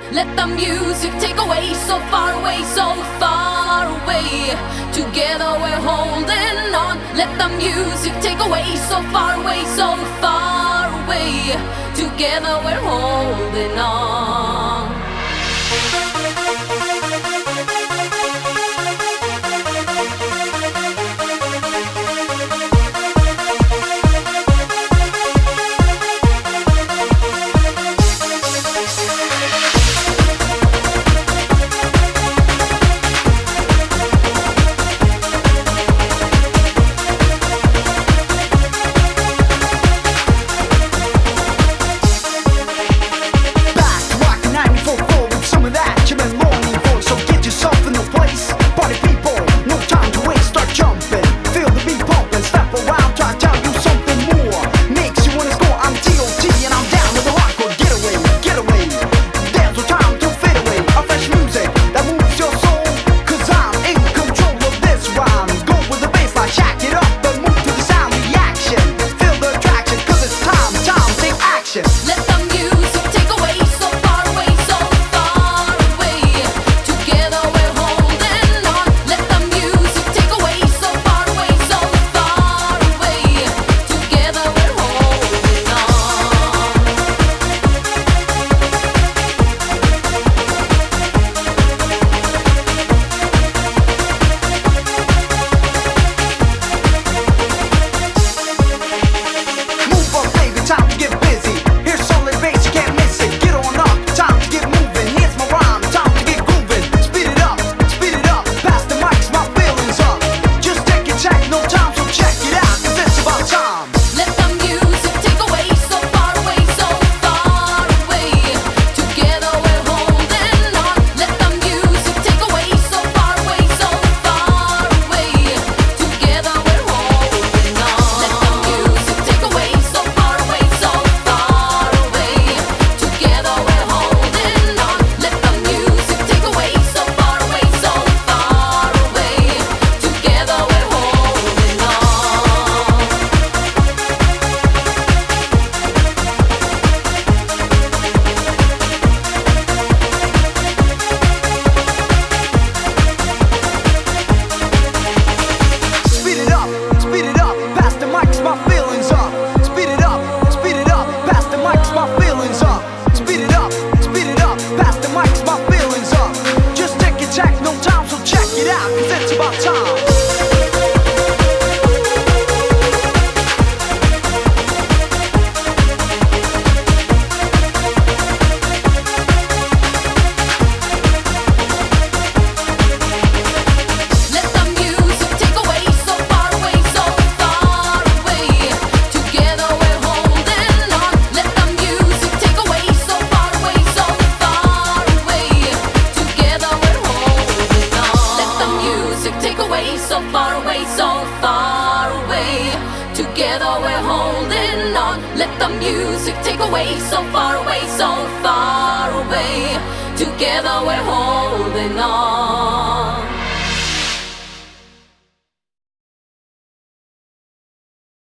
Let the music take away, so far away, so far away. Together we're holding on. Let the music take away, so far away, so far away. Together we're holding on. So far away, so far away. Together we're holding on. Let the music take away, so far away, so far away. Together we're holding on.